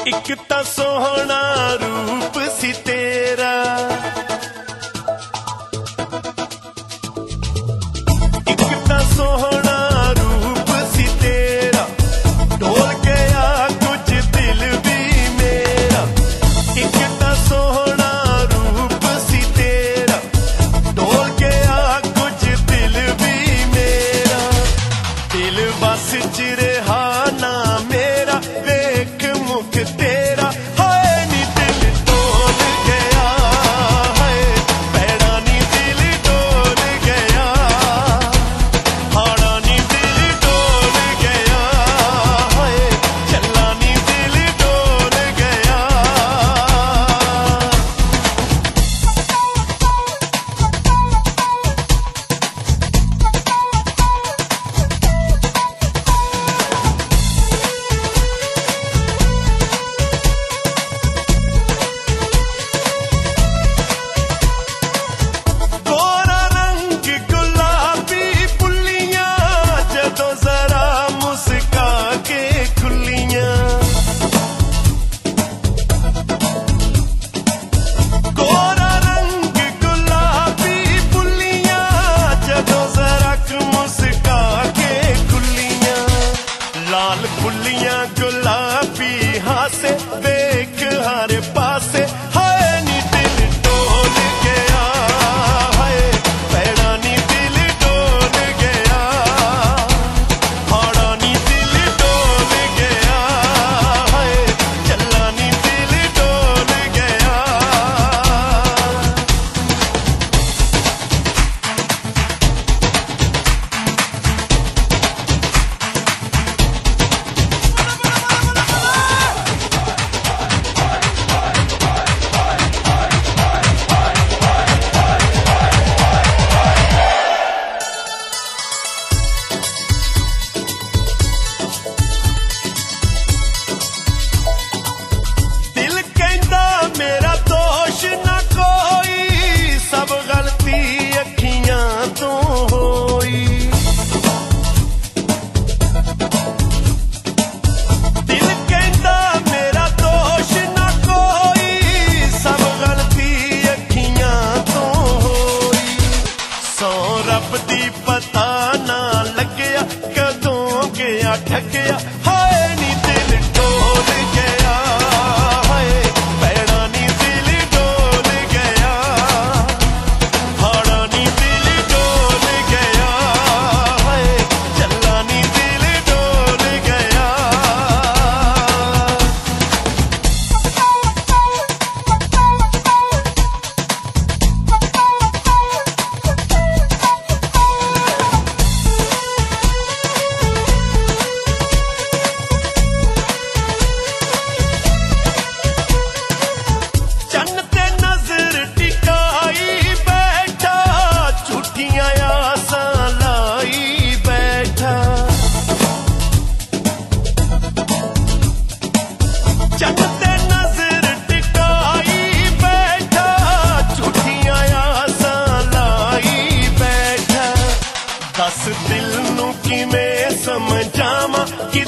एक ता सोहना रूप सी तेरा, एक ता सोहना रूप सी तेरा, ढोल गया कुछ दिल भी मेरा। एक ता सोहना रूप सी तेरा, ढोल गया कुछ दिल भी मेरा। दिल बस च रहा ना मेरा, वेख मुख तेरा हाय नी दिल डोल गया, हाय पैड़ा नी दिल डोल गया, हाड़ा नी दिल डोल गया, हाय चला नी दिल डोल गया। गोरा रंग गुलाबी पुल्लियां, जदों जरा मुस्का के खुल्लियां। गोरा रंग गुलाबी पुल्लियां, जदों जरा मुस्का के खुल्लियां। लाल पुल्लियां गुलाबी हासे, देख हर पासे हाय नी दिल डोल गया, हाय पैड़ा नी दिल डोल गया, हाड़ा नी दिल डोल गया, हाय चला नी दिल डोल गया। दिल कहंदा मेरा दोष ना कोई, सब गलती अखियां तो होई। दिल कहंदा मेरा दोष ना कोई, सब गलती अखियां तो होई। सौ रब दी पता ना लग्या, कदों गया ठगया हाय नी दिल डोल गया, हाय पैड़ा नी दिल डोल गया, हाड़ा नी दिल डोल गया, हाय चला नी दिल डोल गया। चन्न ते नजर टिकाई बैठा, झूठियां आसां लाई बैठा। चन्न ते नजर टिकाई बैठा, झूठियां आसां लाई बैठा। दस दिल नू किवें समझावां कि